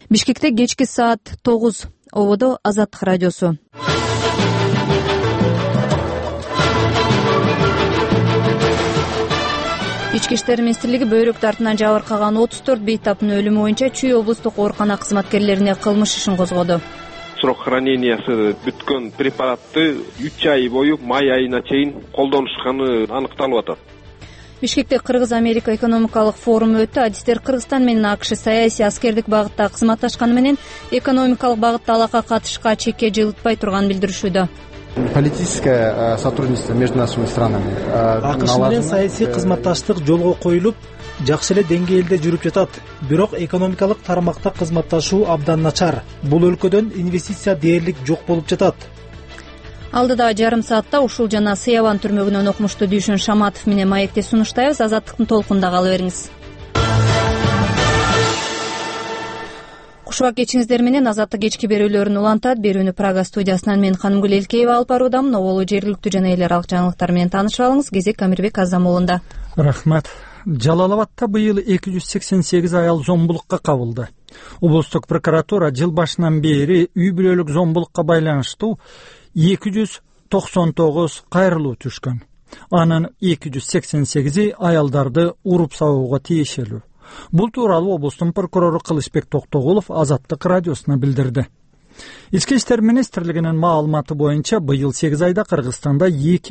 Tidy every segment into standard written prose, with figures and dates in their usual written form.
Бишкекте кечки саат 9. Ободо Азаттык радиосу. Ички иштер министрлиги бөйрөк тартынан жабыркаган 34 бейтаптын өлүмү боюнча Чүй облустук оорукана кызматкерлерине кылмыш ишин козгоду. Срок хранениясы бүткөн препаратты 3 ай бою май айына чейин колдонушканы аныкталып атат. Бишкекте Кыргыз-Америка экономикалык форуму өттү. Адистер Кыргызстан менен АКШ саясий аскердик багытта кызматташканы менен экономикалык багытта алака катышка чекке жылытпай турганын билдиришүүдө. Политическое сотрудничество между нашими странами. АКШ менен саясий кызматташтык жолго коюлуп, жакшы эле деңгээлде жүрүп жатат. Бирок экономикалык тармакта кызматташуу абдан начар. Бул өлкөдөн инвестиция дээрлик жок болуп жатат. Алдыда жарым саатта ушул жана Сыябан түрмөгүнөн окумуштуу Дүйшөн Шаматов менен маекте сунуштайбыз. Азаттыктын толкунда кала бериңиз. Кушуак кечиңиздер менен Азаттык кечки берүүлөрүн улантат. Берүүнү Прага студиясынан мен Ханымгүл Элкеева алып баруудамын. Оболу жергиликтүү жана эл аралык жаңылыктар менен таанышып алыңыз. Кезек Амирбек Азамуулунда. Рахмат. Жалал-Абадта быйыл 288 аял зомбулукка кабылды. Облустук прокуратура жыл башынан бери үй бүлөлүк зомбулукка байланыштуу 299 кайрылуу түшкөн. Анын 288 аялдарды уруп сабууга тиешелүү. Бул тууралуу облустун прокурору Кылычбек Токтогулов Азаттык радиосуна билдирди. Ички иштер министрлигинин маалыматы боюнча быйыл 8 айда Кыргызстанда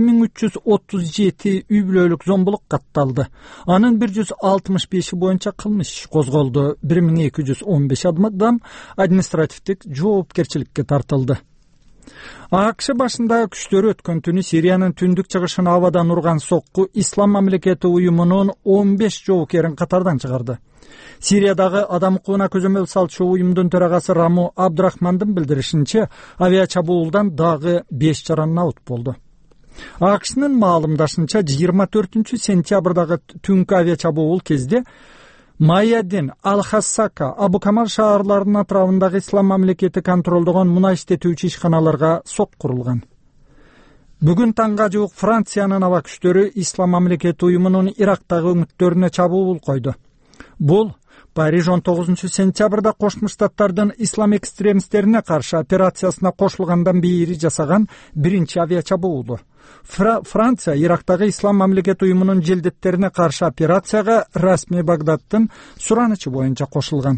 2337 үй бүлөлүк зомбулук катталды. Анын 165 боюнча кылмыш козголду. 1215 адам административдик жоопкерчиликке тартылды. АКШ башындагы күчтөрү өткөн түнү Сириянын түндүк чыгышына абадан урган сокку Ислам мамлекети уюмунун 15 жоокерин катардан чыгарды. Сириядагы адам укугуна көзөмөл салчу уюмдун төрагасы Раму Абдрахмандын билдиришинче, авиа чабуулдан дагы 5 жаран набыт болду. АКШнын маалымдашынча 24 сентябрдагы түнкү авиа чабуул кезде Майядин, Ал-Хассака, Абу-Камал шаарларынын атырабындагы Ислам мамлекети контролдогон мунай иштетүүчү ишканаларга сок курулган. Бүгүн таңга жуук Франциянын аба күчтөрү Ислам мамлекети уюмунун Ирактагы өңүттөрүнө чабуул койду. Бул Париж 19 сентябрда Кошмо Штаттардын ислам экстремисттерине каршы операциясына кошулгандан бери жасаган биринчи авиа чабуулу. Франция Ирактагы Ислам мамлекети уюмунун желдеттерине каршы операцияга расмий Багдадтын суранычы боюнча кошулган.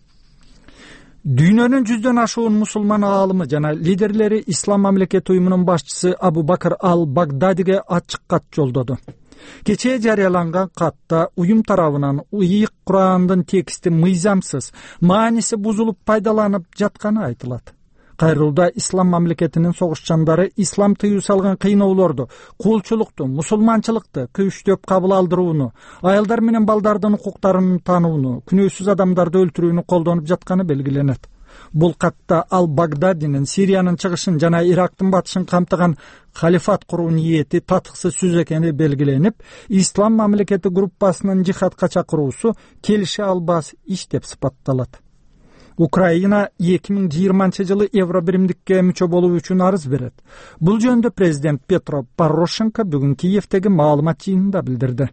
Дүйнөнүн 100дөн ашуун мусулман аалымы жана лидерлери Ислам мамлекети уюмунун башчысы Абу Бакр ал-Багдадиге ачык кат жолдоду. Кечээ жарыяланган катта уюм тарабынан ыйык Курандын тексти мыйзамсыз, мааниси бузулуп пайдаланып жатканы айтылат. Кайрылда Ислам мамлекетинин согушчандары ислам тыюу салган кыйноолорду, кулчулукту, мусулманчылыкты күчтөп кабыл алдырууну, аялдар менен балдардын укуктарын таанууну, күнөөсүз адамдарды өлтүрүүнү колдонуп жатканы белгиленет. Бул катта Ал-Багдадинин Сириянын чыгышын жана Ирактын батышын камтыган халифат куруу ниети татыксыз сөз экени белгиленип, Ислам мамлекети группасынын жихадка чакыруусу келише албас иш деп сыпатталат. Украина 2020 Евро биримдикке мүчө болуу үчүн арыз берет. Бул жөнүндө президент Петро Порошенко бүгүн Киевдеги маалымат жыйынында билдирди.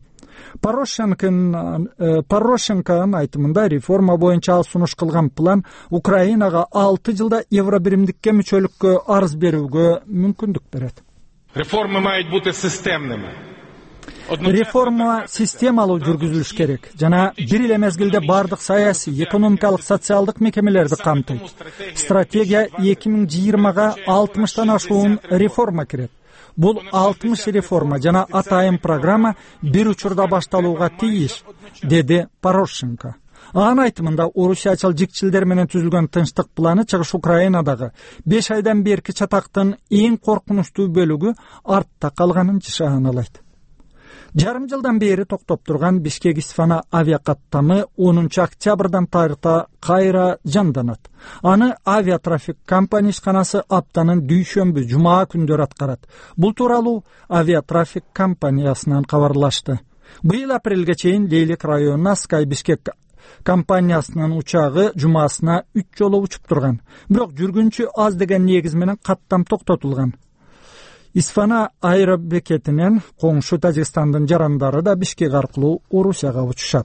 Порошенконун айтымында реформа боюнча ал сунуш кылган план Украинага 6 жылда евро биримдикке мүчөлүккө арыз берүүгө мүмкүндүк берет. Реформа мають бути системними. Реформа системалуу жүргүзүлүш керек жана бир эле мезгилде бардык саясий, экономикалык, социалдык мекемелерди камтыйт. Стратегия 2020га 60тан ашуун реформа кирет. Бул 60 реформа жана атайын программа бир учурда башталууга тийиш, деди Порошенко. Анын айтымында орусиячыл жикчилдер менен түзүлгөн тынчтык планы чыгыш Украинадагы 5 айдан берки чатактын эң коркунучтуу бөлүгү артта калганын жашаналайт. Жарым жылдан бери токтоп турган Бишкек-Исфана авиакаттамы 10 октябрдан тарта кайра жанданат. Аны авиатрафик компания ишканасы аптанын дүйшөмбү, жума күндөрү аткарат. Бул тууралуу авиатрафик компаниясынан кабарлашты. Быйыл апрелге чейин Лейлек районуна Sky Бишкек компаниясынын учагы жумасына 3 жолу учуп турган. Бирок жүргүнчү аз деген негиз менен каттам токтотулган. Исфана аэробекетинен коңшу Тажикстандын жарандары да Бишкек аркылуу Орусияга учушат.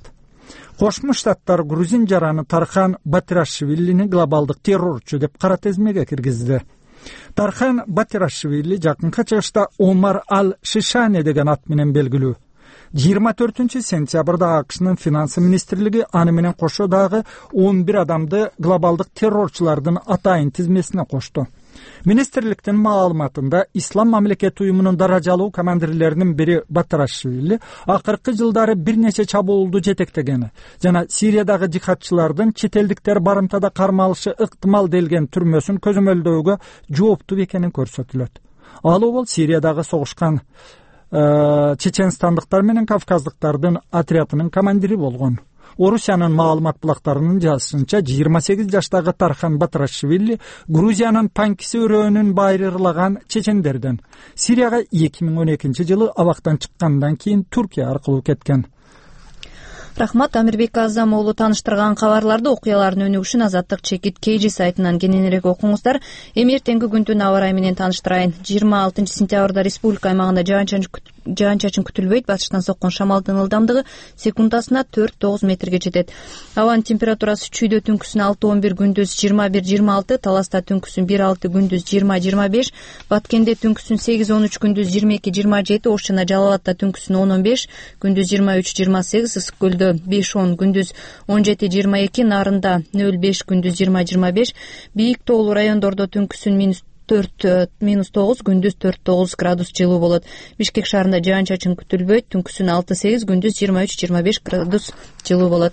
Кошмо Штаттар грузин жараны Тархан Батирашвилини глобалдык террорчу деп кара тизмеге киргизди. Тархан Батирашвили жакынкы чыгышта Омар Ал-Шишане деген ат менен белгилүү. 24 сентябрда АКШнын финансы министрлиги аны менен кошо дагы 11 адамды глобалдык террорчулардын атайын тизмесине кошту. Министрликтин маалыматында Ислам мамлекети уюмунун даражалуу командирлеринин бири Батирашвили акыркы жылдары бир нече чабуулду жетектегени жана Сириядагы жихадчылардын чет элдиктер барымтада кармалышы ыктымал делген түрмөсүн көзөмөлдөөгө жооптуу экенин көрсөтүлөт. Ал бол Сириядагы согушкан чеченстандыктар менен кавказдыктардын отрядынын командири болгон. Орусиянын маалымат булактарынын жазышынча 28 жаштагы Тархан Батирашвили Грузиянын Панкиси өрөөнүн байырлаган чечендерден Сирияга 2012-жылы абактан чыккандан кийин Түркия аркылуу кеткен. Рахмат, Амирбек Азам уулу тааныштырган кабарларды окуялардын өнүгүшүн Азаттык чекит KG сайтынан кененирээк окуңуздар. Эми эртеңки күндүн аба ырайы менен тааныштырайын. 26 сентябрда республика аймагында жаан-чачын күтүлбөйт. Батыштан соккон шамалдын ылдамдыгы секундасына 4-9 метрге жетет. Абанын температурасы чүйдө түнкүсүн 6-11, күндүз 21-26, Таласта түнкүсүн 1-6, күндүз 20-25, Баткенде түнкүсүн 8-13, күндүз 22-27, Ош жана Жалал Абадта түнкүсүн 10-15, күндүз 23-28, Ысык Көлдө 5-10, күндүз 17-22, Нарында 0-5, күндүз 20-25, Бийик тоолуу райондордо түнкүсүн -4-9, күндүз 4-9 градус жылуу болот. Бишкек шаарында жаан-чачын күтүлбөйт, түнкүсүн 6-8, күндүз 23-25 градус жылуу болот.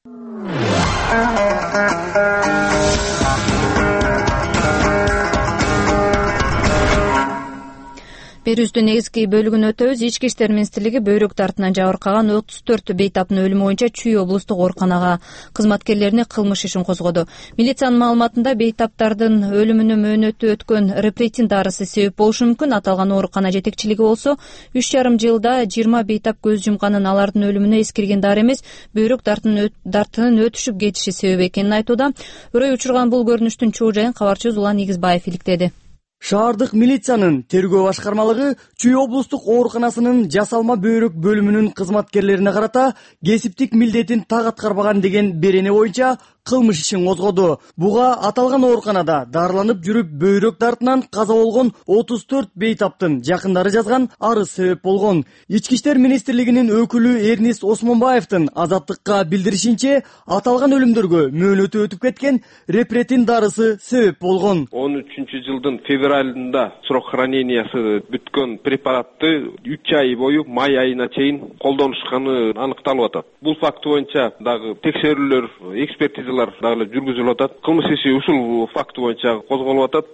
Берүүбүздүн негизги бөлүгүн өтөбүз. Ички иштер министрлиги бөйрөк дартынан жабыркаган 34 бейтаптын өлүмү боюнча Чүй облустук ооруканага кызматкерлерине кылмыш ишин козгоду. Милициянын маалыматында бейтаптардын өлүмүнө мөөнөтү өткөн репретин дарысы себеп болушу мүмкүн. Аталган оорукана жетекчилиги болсо 3,5 жылда 20 бейтап көз жумканын, алардын өлүмүнө эскирген дары эмес, бөйрөк дартынын өтүшүп кетиши себеп экенин айтууда. Өрөй учурган бул көрүнүштүн чоо жайын кабарчыбыз Улан Игизбаев иликтеди. Шаардык милициянын тергөө башкармалыгы Чүй облустук ооруканасынын жасалма бөйрөк бөлүмүнүн кызматкерлерине карата кесиптик милдетин так аткарбаган деген берене боюнча кылмыш ишин козгоду. Буга аталган ооруканада дарыланып жүрүп бөйрөк дартынан каза болгон 34 бейтаптын жакындары жазган арыз себеп болгон. Ички иштер министрлигинин өкүлү Эрнист Осмонбаевдин Азаттыкка билдиришинче, аталган өлүмдөргө мөөнөтү өтүп кеткен репретин дарысы себеп болгон. 13-жылдын февралында срок хранениясы бүткөн препаратты 3 ай бою май айына чейин колдонушканы аныкталып атат. Бул факт боюнча дагы текшерүүлөр, экспертиза дагы жүргүзүлүп атат. Кылмыш иши ушул факт боюнча козголуп атат.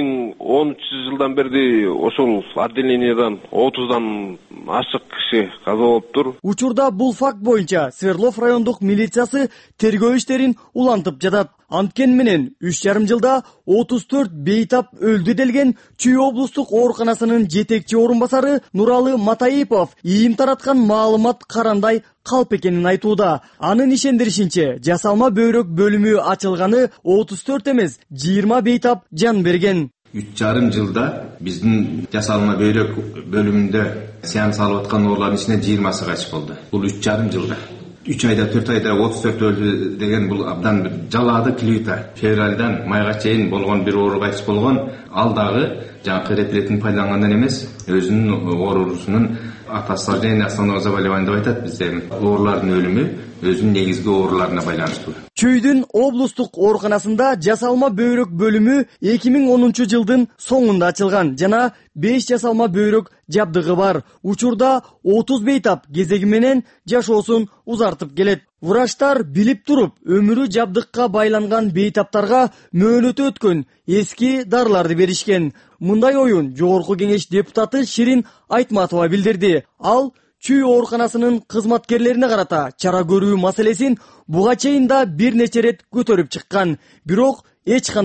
2013-жылдан бери ошол отделениядан 30дан ашык киши каза болуптур. Учурда бул факт боюнча Свердлов райондук милициясы тергөө иштерин улантып жатат. Анткен менен 3,5 жылда 34 бейтап өлдү делген Чүй облустук ооруканасынын жетекчи орун басары Нуралы Матаипов ийим тараткан маалымат карандай калп экенин айтууда. Анын ишендиришинче, жасалма бөйрөк бөлүмү ачылганы 34 эмес, 20 бейтап жан берген. 3,5 жылда биздин жасалма бөйрөк бөлүмүндө сеанс алып аткан оорулардын ичинен 20сы кайтыш болду. Бул 3,5 жылда. 3 айда 4 айда 34 өлдү деген бул абдан бир жалаады клюта. Февралдан майга чейин болгон бир оору кайтыш болгон. Ал дагы жаңы репретин пайдалангандан эмес, өзүнүн оорусунун атасложение основного заболевания деп айтат бизде. Оорулардын өлүмү өзүнүн негизги ооруларына байланыштуу. Чүйдүн облустук ооруканасында жасалма бөйрөк бөлүмү 2010 жылдын соңунда ачылган жана 5 жасалма бөйрөк жабдыгы бар. Учурда 30 бейтап кезеги менен жашоосун узартып келет. Врачтар билип туруп, өмүрү жабдыкка байланган бейтаптарга мөөнөтү өткөн эски дарыларды беришкен. Мындай оюн Жогорку кеңеш депутаты Ширин Айтматова билдирди. Ал Чүй ооруканасынын кызматкерлерине карата чара көрүү маселесин буга чейин да бир нече рет көтөрүп чыккан, бирок эч кандай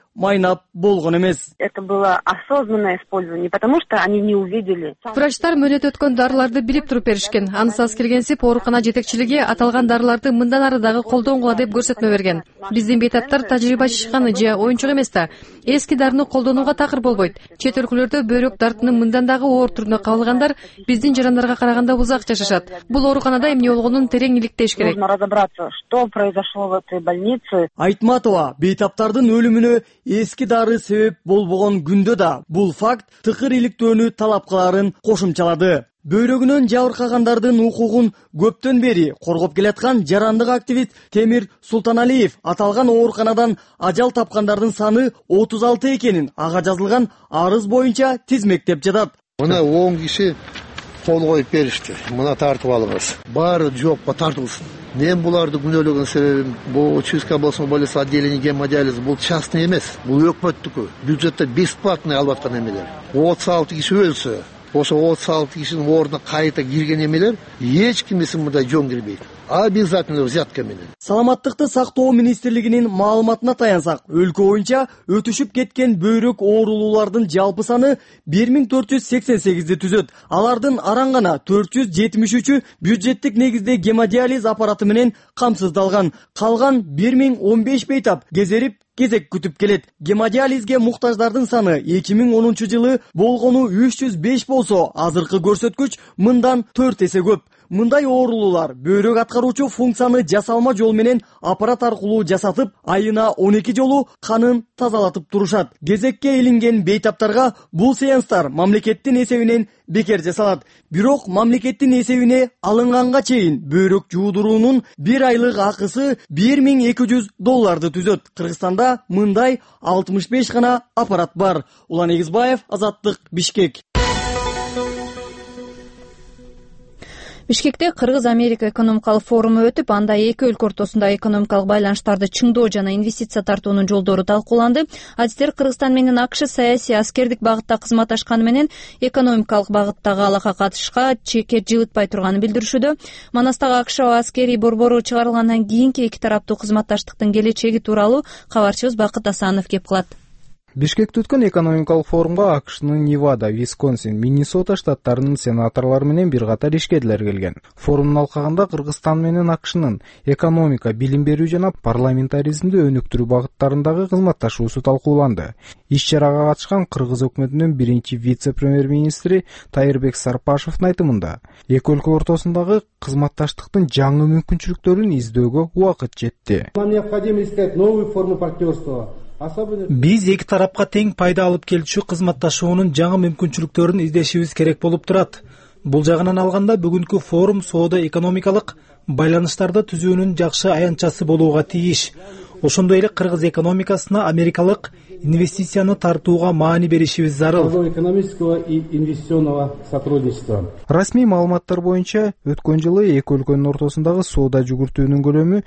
майнап болгон эмес. Это было осознанное использование, потому что они не увидели. Врачтар мөөнөт өткөн дарыларды билип туруп беришкен. Анысыз келгенсип оорукана жетекчилиги аталган дарыларды мындан ары дагы колдонгула деп көрсөтмө берген. Биздин бейтаптар тажрыйба чыганы же оюнчук эмес да. Эски дарыны колдонууга такыр болбойт. Чет өлкөлөрдө бөйрөк дартынын мындан дагы оор түрүнө кабылгандар биздин жарандарга караганда узак жашашат. Бул ооруканада эмне болгонун терең иликтеш керек. Нужно разобраться, что произошло в этой больнице. Айтматова бейтаптардын өлүмүнө эски дары себеп болбогон күндө да бул факт тыкыр иликтөөнү талап кыларын кошумчалады. Бөйрөгүнөн жабыркагандардын укугун көптөн бери коргоп келаткан жарандык активист Темир Султаналиев аталган ооруканадан ажал тапкандардын саны 36 экенин ага жазылган арыз боюнча тизмектеп жатат. Мына 10 киши кол коюп беришти. Мына тартып алыңыз. Баары жоопко тартылсын. Мен буларды күнөөлөгөн себебим бул Чуйская областной больница отделение гемодиализ бул частный эмес. Бул өкмөттүкү. Бюджетте бесплатный алып аткан эмелер. 36 киши өлсө, ошо 36 кишинин ордуна кайта кирген эмелер эч кимисин мындай жөн кирбейт. Обязательно взятка менен. Саламаттыкты сактоо министрлигинин маалыматына таянсак, өлкө боюнча өтүшүп кеткен бөйрөк оорулуулардын жалпы саны 1488ди түзөт. Алардын араң гана 473-ү бюджеттик негизде гемодиализ аппараты менен камсыздалган. Калган 1015 бейтап кезерип кезек күтүп келет. Гемодиализге муктаждардын саны 2010-жылы болгону 305 болсо, азыркы көрсөткүч мындан 4 эсе көп. Мындай оорулуулар бөйрөк аткаруучу функцияны жасалма жол менен аппарат аркылуу жасатып, айына 12 жолу канын тазалатып турушат. Кезекке илинген бейтаптарга бул сеанстар мамлекеттин эсебинен бекер жасалат. Бирок мамлекеттин эсебине алынганга чейин бөйрөк жуудуруунун 1 айлык акысы $1200 түзөт. Кыргызстанда мындай 65 гана аппарат бар. Улан Эгизбаев, Азаттык, Бишкек. Бишкекте Кыргыз-Америка экономикалык форуму өтүп, анда эки өлкө ортосунда экономикалык байланыштарды чыңдоо жана инвестиция тартуунун жолдору талкууланды. Адистер Кыргызстан менен АКШ саясий аскердик багытта кызматташканы менен экономикалык багыттагы алака катышышка чекет жылытпай турганын билдиришүүдө. Манастагы АКШ аскерий борбору чыгарылгандан кийинки эки тараптуу кызматташтыктын келечеги тууралуу кабарчыбыз Бакыт Асанов кеп кылат. Бишкекте өткөн экономикалык форумга АКШнын Невада, Висконсин, Миннесота штаттарынын сенаторлору менен бир катар ишкерлер келген. Форумдун алкагында Кыргызстан менен АКШнын экономика, билим берүү жана парламентаризмди өнүктүрүү багыттарындагы кызматташуусу талкууланды. Иш-чарага катышкан Кыргыз өкмөтүнүн биринчи вице-премьер-министри Тайырбек Сарпашевдин айтымында, эки өлкө ортосундагы кызматташтыктын жаңы мүмкүнчүлүктөрүн издөөгө убакыт жетти. Необходимо искать новые формы партнерства. Биз эки тарапка тең пайда алып келчү кызматташуунун жаңы мүмкүнчүлүктөрүн издешибиз керек болуп турат. Бул жагынан алганда бүгүнкү форум соода-экономикалык байланыштарды түзүүнүн жакшы аянтчасы болууга тийиш. Ошондой эле кыргыз экономикасына америкалык инвестицияны тартууга маани беришибиз зарыл. Экономического и инвестиционного сотрудничества. Расмий маалыматтар боюнча өткөн жылы эки өлкөнүн ортосундагы соода жүгүртүүнүн көлөмү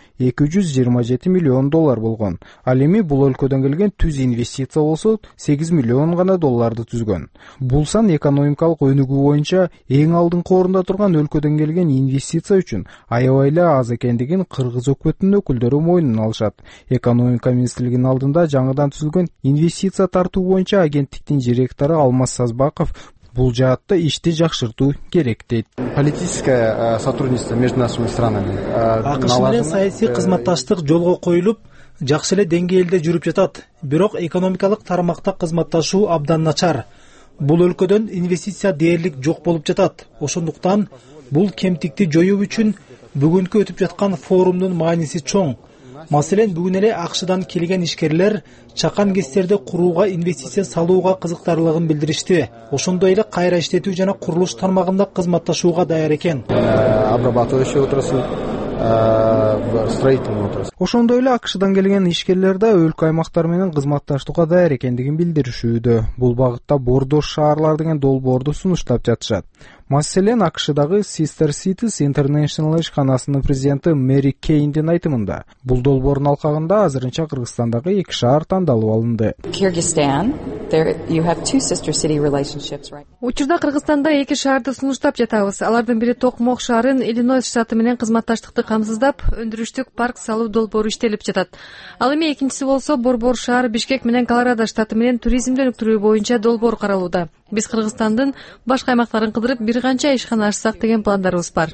$227 миллион болгон. Ал эми бул өлкөдөн келген түз инвестиция болсо $8 миллион гана түзгөн. Бул сан экономикалык өнүгүү боюнча эң алдыңкы орунда турган өлкөдөн келген инвестиция үчүн аябай эле аз экендигин кыргыз өкмөтүнүн өкүлдөрү мойнуна алышат. Экономика министрлигинин алдында жаңыдан түзүлгөн инвестиция тартуу боюнча агенттиктин директору Алмаз Сазбаков бул жаатта ишти жакшыртуу керек дейт. Политическое сотрудничество между нашими странами. АКШ менен саясий кызматташтык жолго коюлуп, жакшы эле деңгээлде жүрүп жатат. Бирок экономикалык тармакта кызматташуу абдан начар. Бул өлкөдөн инвестиция дээрлик жок болуп жатат. Ошондуктан бул кемтикти жоюу үчүн бүгүнкү өтүп жаткан форумдун мааниси чоң. Маселен, бүгүн эле АКШдан келген ишкерлер чакан кестерди курууга инвестиция салууга кызыктарлыгын билдиришти. Ошондой эле кайра иштетүү жана курулуш тармагында кызматташууга даяр экен. Обрабатывающая отрасль, строительная отрасль. Ошондой эле АКШдан келген ишкерлер да өлкө аймактар менен кызматташтыкка даяр экендигин билдиришүүдө. Бул багытта Бордош шаарлар деген долбоорду сунуштап жатышат. Маселен, АКШдагы Sister Cities International ишканасынын президенти Мэри Кейндин айтымында, бул долбоордун алкагында азырынча Кыргызстандагы эки шаар тандалып алынды. Kyrgyzstan Учурда Кыргызстанда эки шаарды сунуштап жатабыз. Алардын бири Токмок шаарын Иллинойс штаты менен кызматташтыкты камсыздап, өндүрүштүк парк салуу долбоору иштелип жатат. Ал эми экинчиси болсо Борбор шаар Бишкек менен Колорадо штаты менен туризмди өнүктүрүү боюнча долбоор каралууда. Биз Кыргызстандын башка аймактарын кыдырып бир канча ишкана ачсак деген пландарыбыз бар.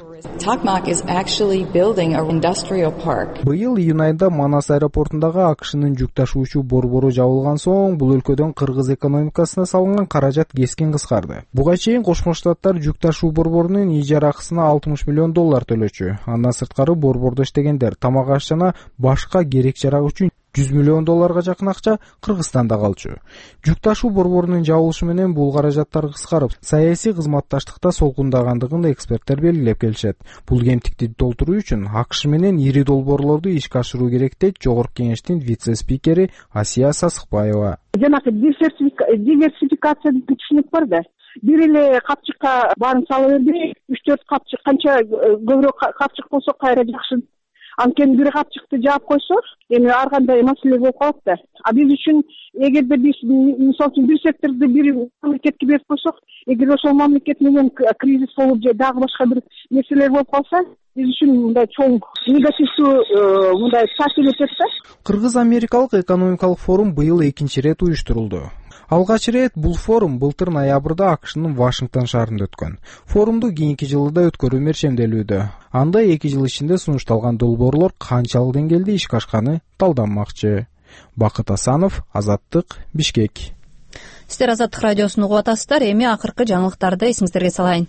Быйыл июнь айында Манас аэропортундагы АКШнын жүк ташуучу борбору жабылган соң, бул өлкөдөн кыргыз экономикасына салынган каражат кескин кыскарды. Буга чейин Кошмо Штаттар жүк ташуу борборунун ижара акысына $60 миллион төлөчү. Андан сырткары борбордо иштегендер, тамак аш жана башка керек жарак үчүн $100 миллион жакын акча Кыргызстанда калчу. Жүк ташуу борборунун жабылышы менен бул каражаттар кыскарып, саясий кызматташтыкта солкундагандыгын эксперттер белгилеп келишет. Бул кемтикти толтуруу үчүн АКШ менен ири долбоорлорду ишке ашыруу керек дейт Жогорку кеңештин вице-спикери Асия Сасыкбаева. Жанагы диверсификация деген түшүнүк бар да. Бир эле капчыкка баарын сала бербей, 3-4 капчык канча көбүрөөк капчык болсо кайра жакшы. Анткени бир капчыкты жаап койсо, эми ар кандай маселе болуп калат да. А биз үчүн эгерде биз мисалы үчүн бир секторду бир мамлекетке берип койсок, эгер ошол мамлекет менен кризис болуп же дагы башка бир нерселер болуп калса, биз үчүн мындай чоң негативдүү мындай таасир этет да. Кыргыз-америкалык экономикалык форум быйыл экинчи ирет уюштурулду. Алгач ирет бул форум былтыр ноябрда АКШнын Вашингтон шаарында өткөн. Форумду кийинки жылы да өткөрүү мерчемделүүдө. Анда 2 жыл ичинде сунушталган долбоорлор канчалык деңгээлде ишке ашканы талданмакчы. Бакыт Асанов, Азаттык, Бишкек. Сиздер Азаттык радиосун угуп атасыздар. Эми акыркы жаңылыктарды эсиңиздерге салайын.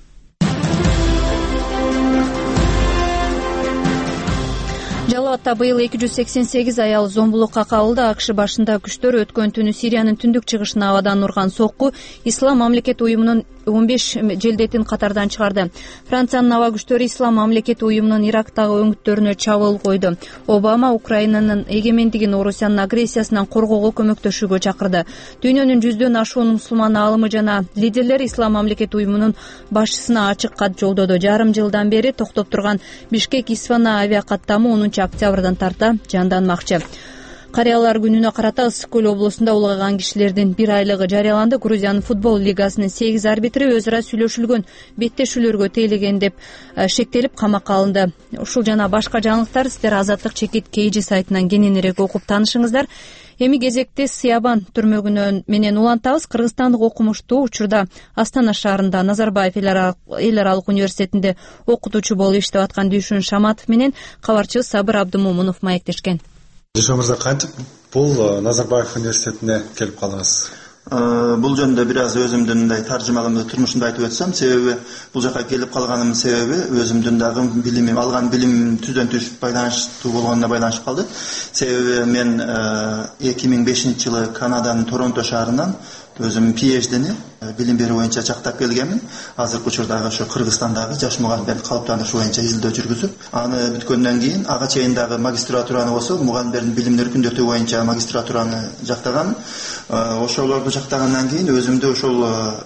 Жалалатта быйыл 288 аял зомбулукка кабылды. АКШ башында күчтөр өткөн түнү Сириянын түндүк чыгышына абадан урган сокку Ислам мамлекети уюмунун 15 желдетин катардан чыгарды. Франциянын аба күчтөрү Ислам мамлекети уюмунун Ирактагы өңүттөрүнө чабуул койду. Обама Украинанын эгемендигин Орусиянын агрессиясынан коргоого көмөктөшүүгө чакырды. Дүйнөнүн 100дөн ашуун мусулман аалымы жана лидерлер Ислам мамлекети уюмунун башчысына ачык кат жолдоду. Жарым жылдан бери токтоп турган Бишкек-Исфана авиакаттамы 10 октябрдан тарта жанданмакчы. Карыялар күнүнө карата Ысык көл облусунда улгайган кишилердин 1 айлыгы жарыяланды. Грузиянын футбол лигасынын 8 арбитри өзара сүйлөшүлгөн беттешүүлөргө тейлеген деп шектелип камакка алынды. Ушул жана башка жаңылыктар сиздер Азаттык чекит KG сайтынан кененирээк окуп таанышыңыздар. Эми кезекте Сыябан түрмөгүнөн менен улантабыз. Кыргызстандык окумуштуу учурда Астана шаарында Назарбаев эл аралык университетинде окутуучу болуп иштеп аткан Дүйшүн Шаматов менен кабарчыбыз Сабыр Абдымомунов маектешкен. Дүйшүн мырза, кантип бул Назарбаев университетине келип калдыңыз? Бул жөнүндө бир аз өзүмдүн мындай таржымалымды турмушумду айтып өтсөм, себеби бул жака келип калганымдын себеби өзүмдүн дагы билимим, алган билимим түздөн түз байланыштуу болгонуна байланышып калды. Себеби мен 2005-жылы Канаданын Торонто шаарынан өзүм PhD'ни билим берүү боюнча жактап келгенмин. Азыркы учурдагы ошо Кыргызстандагы жаш мугалимдердин калыптанушу боюнча изилдөө жүргүзүп, аны бүткөндөн кийин ага чейин дагы магистратураны болсо, мугалимдердин билимди өркүндөтүү боюнча магистратураны жактагам. Ошолорду жактагандан кийин өзүмдү ошол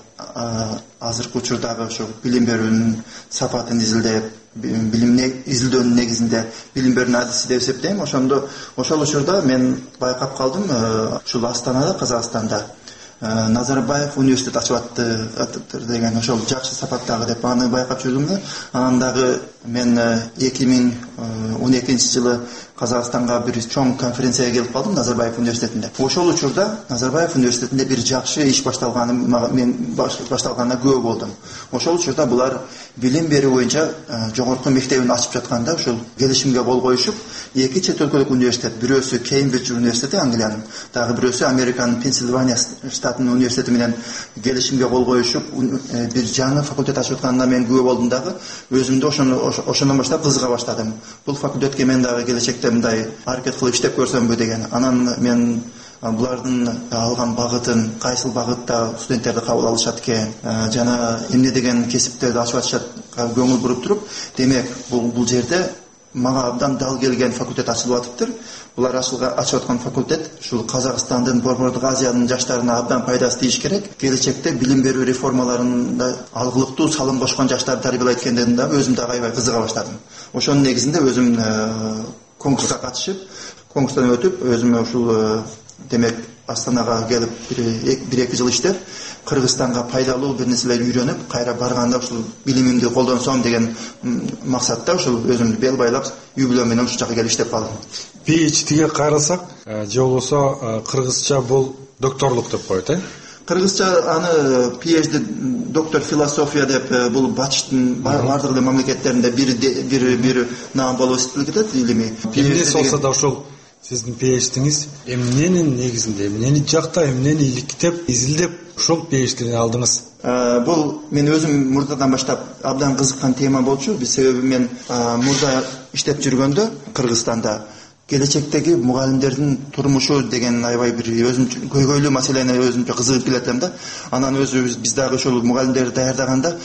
азыркы учурдагы ошо билим берүүнүн сапатын изилдеп, билимни изилдөөнүн негизинде билим берүүнүн адиси деп эсептейм. Ошол учурда мен байкап калдым, ушул Астанада, Казакстанда Назарбаев университет ачып атты деген ошол жакшы сапаттагы деп аны байкап жүрдүм да. Анан дагы мен 2012-жылы Казакстанга бир чоң конференцияга келип калдым Назарбаев университетинде. Ошол учурда Назарбаев университетинде бир жакшы иш башталганына күбө болдум. Ошол учурда булар билим берүү боюнча жогорку мектебин ачып жатканда ошол келишимге кол коюшуп, эки чет өлкөлүк университет, бирөөсү Кеймбридж университети Англиянын, дагы бирөөсү Американын Пенсильвания штатынын университети менен келишимге кол коюшуп, бир жаңы факультет ачып атканына мен күбө болдум дагы. Өзүмдү ошондон баштап кызыга баштадым. Бул факультетке мен дагы келечекте мындай аракет кылып иштеп көрсөмбү деген. Анан мен булардын алган багытын, кайсыл багытта студенттерди кабыл алышат экен, жана эмне деген кесиптерди ачып атышат көңүл буруп туруп, демек бул жерде мага абдан дал келген факультет ачылып атыптыр. Булар ачып аткан факультет ушул Казакстандын, Борбордук Азиянын жаштарына абдан пайдасы тийиш керек. Келечекте билим берүү реформаларында алгылыктуу салым кошкон жаштарды тарбиялайт экендигин дагы өзүм дагы аябай кызыга баштадым. Ошонун негизинде өзүм конкурска катышып, конкурстан өтүп, өзүмө ушул демек Астанага келип бир эки жыл иштеп, Кыргызстанга пайдалуу бир нерселер үйрөнүп, кайра барганда ушул билимимди колдонсом деген максатта ушул өзүмдү бел байлап, үй бүлөм менен ушул жака келип иштеп калдым. PhD'ге карасак, же болбосо кыргызча бул докторлук деп коет, Кыргызча аны PhD доктор философия деп бул батыштын бардык эле мамлекеттеринде бир наам болуп эсептелет илимий. Эмне болсо да ошол сиздин PhD'ңиз эмненин негизинде, эмнени жакта, эмнени иликтеп, изилдеп ошол PhD'ни алдыңыз? Бул мен өзүм мурдадан баштап абдан кызыккан тема болчу. Себеби мен мурда иштеп жүргөндө Кыргызстанда келечектеги мугалимдердин турмушу деген аябай бир өзүнчө көйгөйлүү маселени өзүмчө кызыгып келатам да. Анан өзүбүз биз дагы ошол мугалимдерди даярдаганда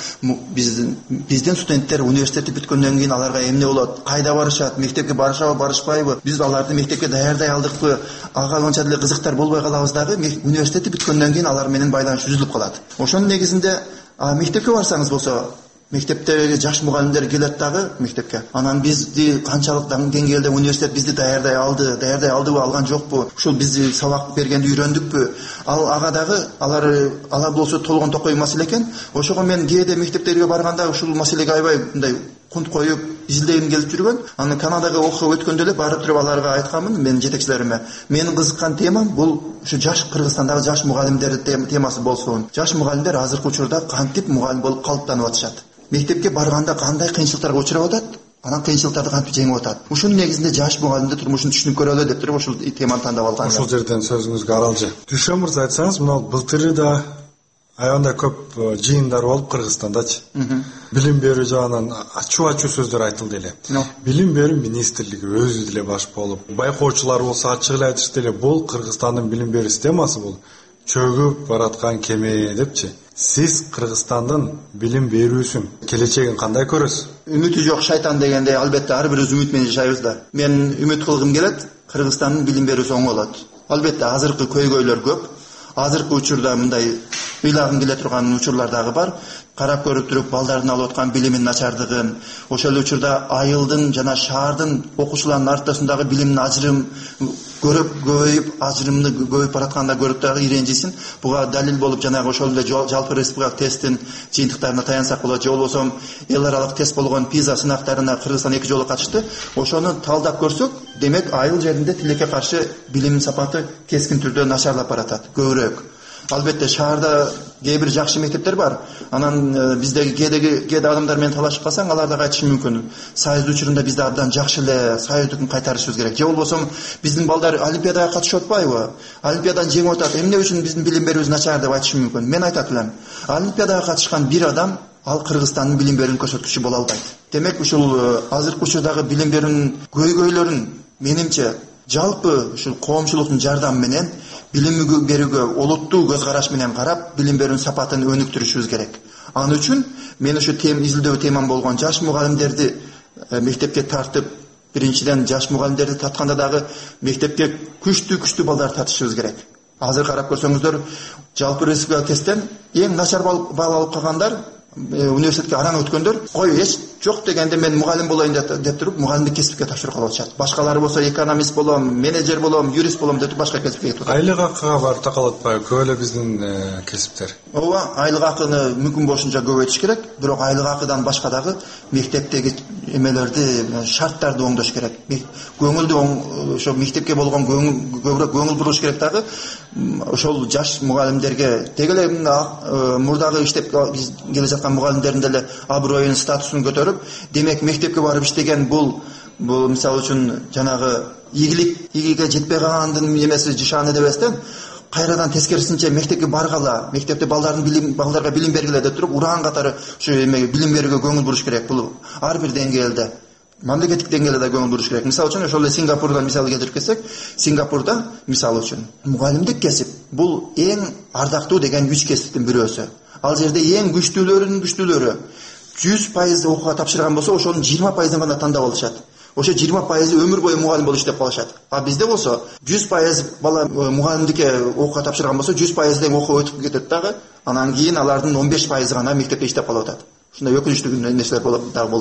биздин студенттер университетти бүткөндөн кийин аларга эмне болот, кайда барышат, мектепке барышабы, барышпайбы, биз аларды мектепке даярдай алдыкпы, ага канча деле кызыктар болбой калабыз дагы. Университетти бүткөндөн кийин алар менен байланыш үзүлүп калат. Ошонун негизинде мектепке барсаңыз болсо, мектептеги жаш мугалимдер келет дагы мектепке. Анан бизди канчалык деңгээлде университет бизди даярдай алдыбы, алган жокпу, ушул бизди сабак бергенди үйрөндүкпү, ага дагы алар болсо толгон токой маселе экен. Ошого мен кээде мектептерге барганда ушул маселеге аябай мындай кунт коюп изилдегим келип жүргөн. Аны Канадага окууга өткөндө эле барып туруп аларга айтканмын, менин жетекчилериме. Менин кызыккан темам бул ушу жаш Кыргызстандагы жаш мугалимдер темасы болсун. Жаш мугалимдер азыркы учурда кантип мугалим болуп калыптанып атышат? Мектепке барганда кандай кыйынчылыктарга учурап атат? Анан кыйынчылыктарды кантип жеңип атат? Ушунун негизинде жаш мугалимдин турмушун түшүнүп көрөлү деп туруп ушул теманы тандап алгам. Ошол жерден сөзүңүзгө аралжы. Түшө мырза, айтсаңыз, мына былтыры да аябай көп жыйындар болуп Кыргызстандачы. Билим берүү жагынан ачуу сөздөр айтылды эле. Билим берүү министрлиги өзү деле баш болуп, байкоочулар болсо ачык эле айтышты эле, бул Кыргызстандын билим берүү системасы бул чөгүп бараткан кеме депчи. Сиз Кыргызстандын билим берүүсүн келечегин кандай көрөсүз? Үмүтү жок шайтан дегенде албетте ар бирибиз үмүт менен жашайбыз да. Мен үмүт кылгым келет, Кыргызстандын билим берүүсү оң болот. Албетте азыркы көйгөйлөр көп. Азыркы учурда мындай ыйлагым келе турган учурлар дагы бар. Карап көрүп туруп балдардын алып аткан билимин начардыгын, ошол учурда айылдын жана шаардын окуучуларынын ортосундагы билимдин ажырым көбөйүп, ажырымды көбөйүп баратканда көрүп дагы иренжисин. Буга далил болуп жанагы ошол эле жалпы республикалык тесттин жыйынтыктарына таянсак болот. Же болбосо эл аралык тест болгон PISA сынактарына Кыргызстан 2 жолу катышты. Ошону талдап көрсөк, демек айыл жеринде тилекке каршы билимдин сапаты кескин түрдө начарлап баратат, көбүрөөк. Албетте шаарда кээ бир жакшы мектептер бар. Анан биздеги кээде адамдар менен талашып калсаң, алар дагы айтышы мүмкүн. Союз учурунда бизде абдан жакшы эле союздукун кайтарышыбыз керек. Же болбосо биздин балдар олимпиадага катышып атпайбы? Олимпиадан жеңип атат. Эмне үчүн биздин билим берүүбүз начар деп айтышы мүмкүн. Мен айтат элем, олимпиадага катышкан бир адам ал Кыргызстандын билим берүүнүн көрсөткүчү боло албайт. Демек ушул азыркы учурдагы билим берүүнүн көйгөйлөрүн менимче жалпы ушул коомчулуктун жардамы менен билим берүүгө олуттуу көз караш менен карап, билим берүүнүн сапатын өнүктүрүшүбүз керек. Аны үчүн мен ушу изилдөө темам болгон жаш мугалимдерди мектепке тартып, биринчиден жаш мугалимдерди тартканда дагы мектепке күчтүү балдар тартышыбыз керек. Азыр карап көрсөңүздөр, жалпы республика тесттен эң начар балл алып калгандар, университетке араң өткөндөр, эч жок дегенде мен мугалим болоюн деп туруп, мугалимдик кесипке тапшырып калып атышат. Башкалары болсо экономист болом, менеджер болом, юрист болом деп башка кесипке кетип атат. Айлык акыга барып такалып атпайбы көп эле биздин кесиптер? Ооба, айлык акыны мүмкүн болушунча көбөйтүш керек, бирок айлык акыдан башка дагы мектептеги эмелерди, шарттарды оңдош керек. Көңүлдү ошо мектепке болгон көбүрөөк көңүл буруш керек дагы. Ошол жаш мугалимдерге деги эле мурдагы иштеп келе жаткан мугалимдердин деле аброюн, статусун көтөрүп, демек мектепке барып иштеген бул мисалы үчүн жанагы ийгиликке жетпей калгандын эмеси жишаны дебестен, кайрадан тескерисинче мектепке баргала, мектепте балдарга билим бергиле деп туруп, уран катары ушу билим берүүгө көңүл буруш керек. Бул ар бир деңгээлде, мамлекеттик деңгээлде да көңүл буруш керек. Мисалы үчүн ошол эле Сингапурдан мисал келтирип кетсек, Сингапурда мисалы үчүн мугалимдик кесип бул эң ардактуу деген 3 кесиптин бирөөсү. Ал жерде эң күчтүүлөрү 100% окууга тапшырган болсо, ошонун 20%-ын гана тандап алышат. Ошо 20% өмүр бою мугалим болуп иштеп калышат. А бизде болсо 100% бала мугалимдикке окууга тапшырган болсо, 100% дең окуу өтүп кетет дагы. Анан кийин алардын 15% гана мектепте иштеп калып атат. Ушундай өкүнүчтүү нерселер болуп атат.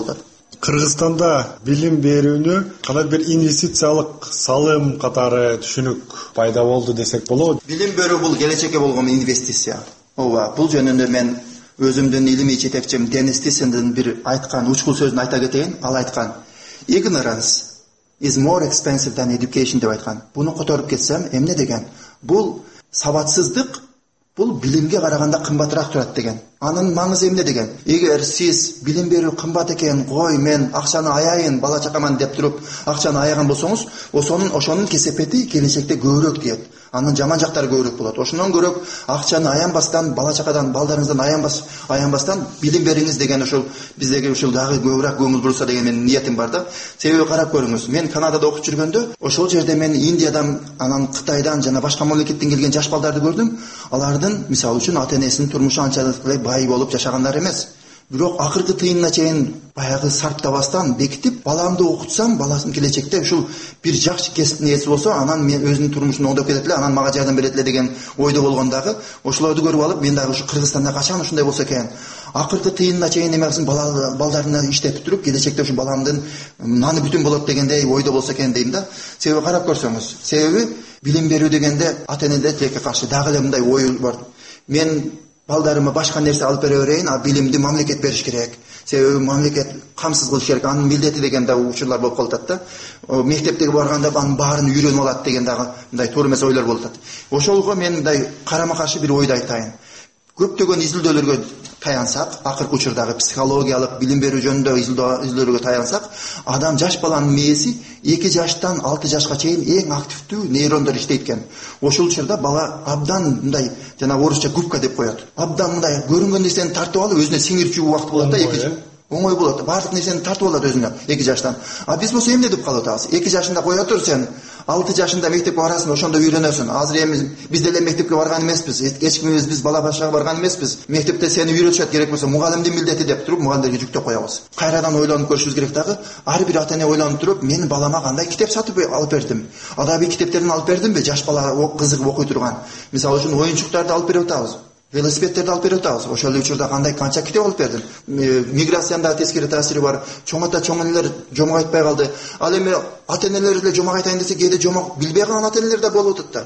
Кыргызстанда билим берүүнү кандай бир инвестициялык салым катары түшүнүк пайда болду десек болот. Билим берүү бул келечекке болгон инвестиция. Ооба, бул жөнүндө мен өзүмдүн илимий жетекчим Денис Тиссендин бир айткан учкул сөзүн айта кетейин. Ал айткан: "Ignorance is more expensive than education" деп айткан. Буну которуп кетсем, эмне деген? Бул сабатсыздык бул билимге караганда кымбатыраак турат деген. Анын маңызы эмне деген? Эгер сиз билим берүү кымбат экен, кой мен акчаны аяйын, бала чакаман деп туруп акчаны аяган болсоңуз, ошонун кесепети келечекте көбүрөөк тиет. Анын жаман жактары көбүрөөк болот. Ошондон көрөк акчаны аянбастан, бала чакадан, балдарыңыздан аянбастан билим бериңиз деген ошол биздеги ушул дагы көбүрөөк көңүл бурса деген менин ниетим бар да. Себеби карап көрүңүз, мен Канадада окуп жүргөндө, ошол жерде мен Индиядан, анан Кытайдан жана башка мамлекеттен келген жаш балдарды көрдүм. Алардын мисалы үчүн ата-энесинин турмушу анчалык бай болуп жашагандар эмес. Бирок акыркы тыйынына чейин баягы сарптабастан бекитип, баламды окутсам, баласым келечекте ушул бир жакшы кесиптин ээси болсо, анан мен өзүнүн турмушун оңдоп кетет эле, анан мага жардам берет эле деген ойдо болгондагы, ошолорду көрүп алып, мен дагы ушу Кыргызстанда качан ушундай болсо экен, акыркы тыйынына чейин эмесин балдарына иштетип туруп, келечекте ушу баламдын наны бүтүн болот дегендей ойдо болсо экен дейм да. Себеби карап көрсөңүз, себеби билим берүү дегенде ата-энеде тилекке каршы дагы эле мындай ой бар. Мен балдарыма башка нерсе алып бере берейин, а билимди мамлекет бериш керек. Себеби мамлекет камсыз кылыш керек, анын милдети деген да учурлар болуп калат да. Мектепке барганда анын баарын үйрөнүп алат деген дагы мындай туура эмес ойлор болуп атат. Ошолго мен мындай карама каршы бир ойду айтайын. Көптөгөн изилдөөлөргө таянсак, акыркы учурдагы психологиялык билим берүү жөнүндө изилдөөлөргө таянсак, адам жаш баланын мээси 2 жаштан 6 жашка чейин эң активдүү нейрондор иштейт экен. Ошол учурда бала абдан мындай жана орусча губка деп коет. Абдан мындай көрүнгөн нерсени тартып алып өзүнө сиңирчүү убакыт болот да, 2 оңой болот. Баардык нерсени тартып алат өзүнө 2 жаштан. А биз болсо эмне деп калып атабыз? 2 жашында кое тур сен 6 жашында мектепке барасың, ошондо үйрөнөсүң. Азыр эми биз деле мектепке барган эмеспиз. Эч кимибиз биз бала башка барган эмеспиз. Мектепте сени үйрөтүшөт, керек болсо мугалимдин милдети деп туруп мугалимдерге жүктөп коебуз. Кайрадан ойлонуп көрүшүбүз керек дагы. Ар бир ата-эне ойлонуп туруп, мен балама кандай китеп сатып алып бердим? Адабий китептерин алып бердимби? Жаш бала кызыгып окуй турган. Мисалы үчүн оюнчуктарды алып берип атабыз. Велосипедтерди алып берип атабыз. Ошол учурда кандай канча китеп алып бердим. Миграциянын да тескери таасири бар. Чоң элер жомок айтпай калды. Ал эми ата-энелер эле жомок айтайын десе, кээде жомок билбей калган ата-энелер да болуп атат да.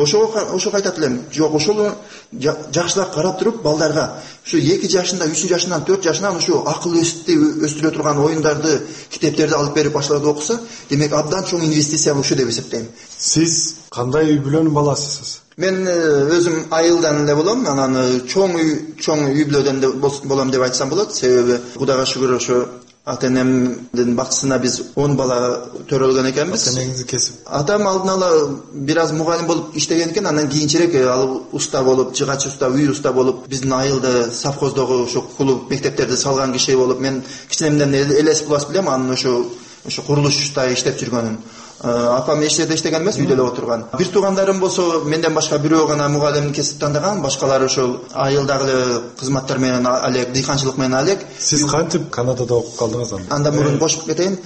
Ошого айтат элем. Жок, ошол жакшылап карап туруп балдарга ушу 2 жашында, 3 жашынан, 4 жашынан ушу акыл өстүрө турган оюндарды, китептерди алып берип башлады окуса, демек абдан чоң инвестиция ушу деп эсептейм. Сиз кандай үй бүлөнүн баласысыз? Мен өзүм айылдан эле болом, анан чоң үй бүлөдөн болом деп айтсам болот. Себеби Кудайга шүгүр ошо ата-энемдин бактысына биз 10 бала төрөлгөн экенбиз. Ата-энеңизди кесип? Атам алдын ала бир аз мугалим болуп иштеген экен, анан кийинчерээк ал уста болуп, жыгач уста, үй уста болуп, биздин айылда совхоздогу ошо клуб мектептерди салган киши болуп, мен кичинемден элес булас билем, анын ошо курулушта иштеп жүргөнүн. Апам эч жерде иштеген эмес, үйдө эле отурган. Бир туугандарым болсо, менден башка бирөө гана мугалим кесип тандаган, башкалары ошол айылдагы эле кызматтар менен алек, дыйканчылык менен алек. Сиз кантип Канадада окуп калдыңыз анда? Анда мурун кошуп кетейин.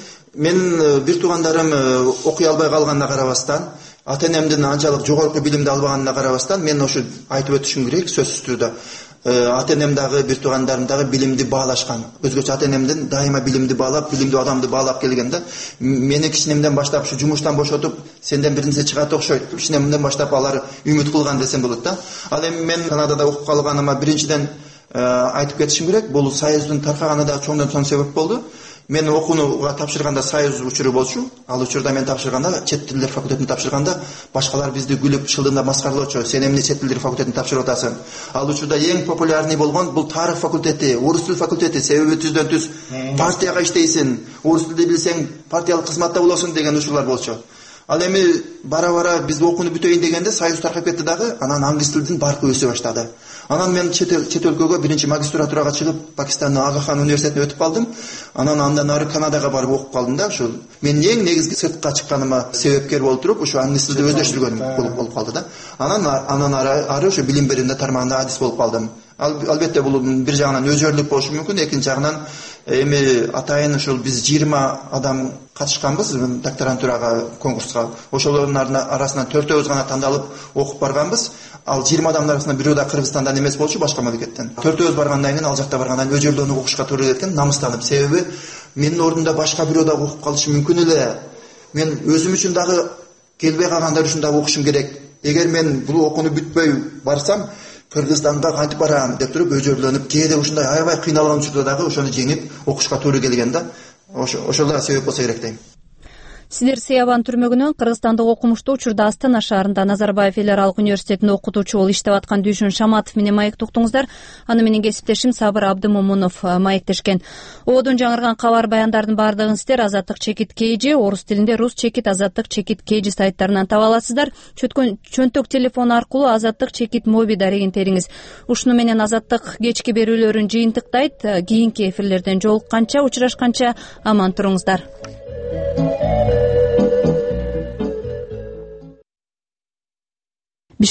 Мен бир туугандарым окуй албай калганына карабастан, ата-энемдин анчалык жогорку билимди албаганына карабастан, мен ошо айтып өтүшүм керек сөзсүз түрдө. Ата-энем дагы, бир туугандарым дагы билимди баалашкан. Өзгөчө ата-энемдин дайыма билимди баалап, билимдүү адамды баалап келген да. Мени кичинемден баштап ушу жумуштан бошотуп, сенден бир нерсе чыгат окшойт. Кичинемден баштап алар үмүт кылган десем болот да. Ал эми мен Канадада окуп калганыма биринчиден айтып кетишим керек. Бул Союздун таркаганы да чоңдон-чоң себеп болду. Мен окууга тапшырганда Союз учуру болчу. Ал учурда мен тапшырганда, чет тилдер факультетин тапшырганда, башкалар бизди күлүп, шылдымдап маскаралоочу. Сен эмне чет тилдер факультетин тапшырып атасың? Ал учурда эң популярный болгон бул тарых факультети, орус тил факультети. Себеби түздөн-түз партияга иштейсиң, орус тилди билсең, партиялык кызматта болосуң деген учурлар болчу. Ал эми бара-бара биз окууну бүтөйүн дегенде Союз таркап кетти дагы, анан англис тилдин баркы өсө баштады. Анан мен чет өлкөгө биринчи магистратурага чыгып, Пакистандын Агахан университетине өтүп калдым. Анан андан ары Канадага барып окуп калдым да. Ошол мен эң негизги сыртка чыкканыма себепкер болуп туруп, ошо англис тилди өздөштүргөнүм болуп калды да. Анан ары ошо билим берүүнүн тармагында адис болуп калдым. Албетте бул бир жагынан өзгөрлүк болушу мүмкүн, экинчи жагынан эми атайын ушул биз 20 адам катышканбыз докторантурага конкурска. Ошолордун арасынан 4-өөбүз гана тандалып окуп барганбыз. Ал 20 адамдын арасынан бирөө да Кыргызстандан эмес болчу, башка мамлекеттен. 4-өөбүз баргандан кийин ал жакта баргандан өжөлдөнүп окушка туура келген, намыстанып. Себеби менин ордумда башка бирөө да окуп калышы мүмкүн эле. Мен өзүм үчүн дагы келбей калгандар үчүн дагы окушум керек. Эгер мен бул окууну бүтпөй барсам, Кыргызстанга кантип барам деп туруп өжөлдөнүп, кээде ушундай аябай кыйналган учурда дагы ошону жеңип окушка туура келген да. Ошол да себеп болсо керек дейм. Сиздер Сыябан түрмөгүнөн кыргызстандык окумуштуу учурда Астана шаарында Назарбаев эл аралык университетинде окутуучу болуп иштеп аткан Дүйшүн Шаматов менен маектуктуңуздар. Аны менен кесиптешим Сабыр Абдымомунов маектешкен. Оодон жаңырган кабар баяндардын баардыгын сиздер Азаттык чекит KG, орус тилинде Рус чекит Азаттык чекит KG сайттарынан таба аласыздар. Чөнтөк телефон аркылуу Азаттык чекит моби дарегин териңиз. Ушуну менен Азаттык кечки берүүлөрүн жыйынтыктайт. Кийинки эфирлерден жолукканча, учурашканча аман туруңуздар.